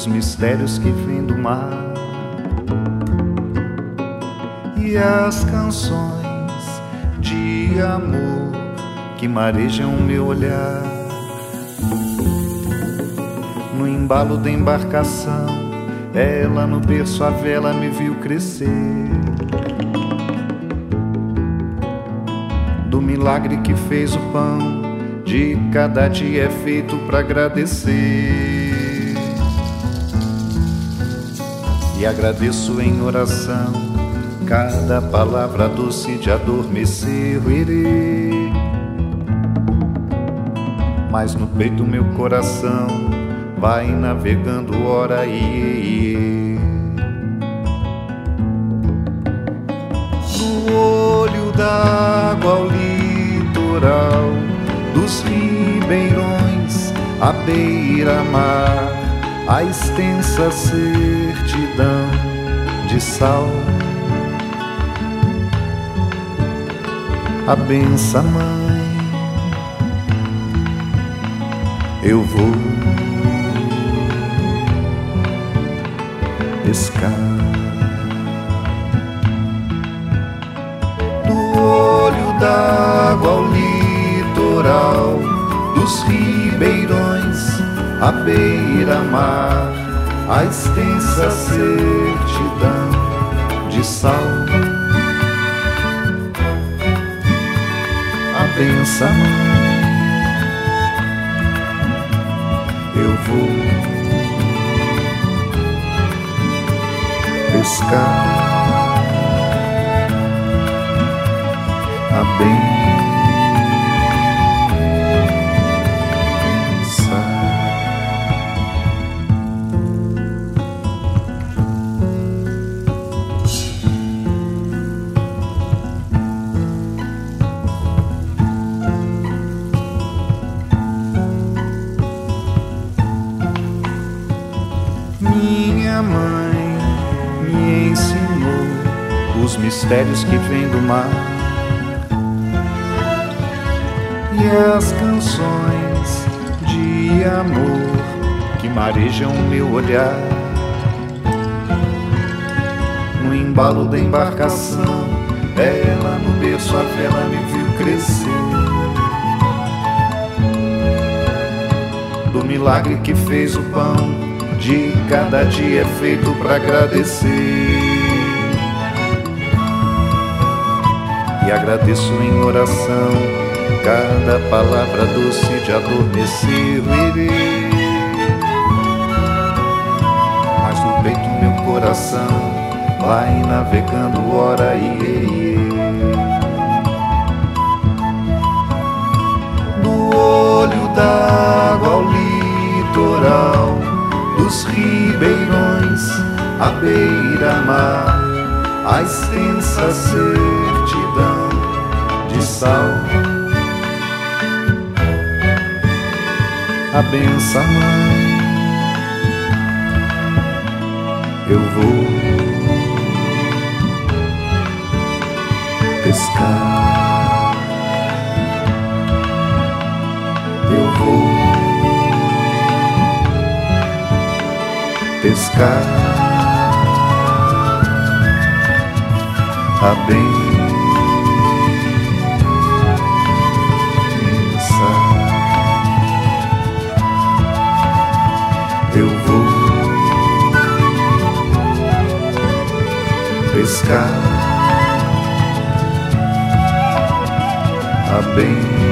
os mistérios que vêm do mar e as canções de amor que marejam o meu olhar. No embalo da embarcação, ela no berço a vela me viu crescer. Do milagre que fez o pão, de cada dia é feito pra agradecer. E agradeço em oração cada palavra doce de adormecer. Mas no peito meu coração vai navegando ora e no olho d'água ao litoral, dos ribeirões à beira-mar, a extensa certidão de sal. A benção, mãe, eu vou pescar. Do olho d'água ao litoral, dos ribeirões à beira-mar, a extensa certidão de sal. A benção, mãe, eu vou pescar. A benção. Minha mãe me ensinou os mistérios que vêm do mar e as canções de amor que marejam o meu olhar. No embalo da embarcação, ela no berço a vela me viu crescer. Do milagre que fez o pão, de cada dia é feito pra agradecer. E agradeço em oração cada palavra doce de adormecer. Mas no peito meu coração vai navegando ora e do olho d'água ao litoral, dos ribeirões à beira-mar, a extensa certidão de sal. A benção, mãe, eu vou pescar. Eu vou pescar. A benção, eu vou pescar. A benção.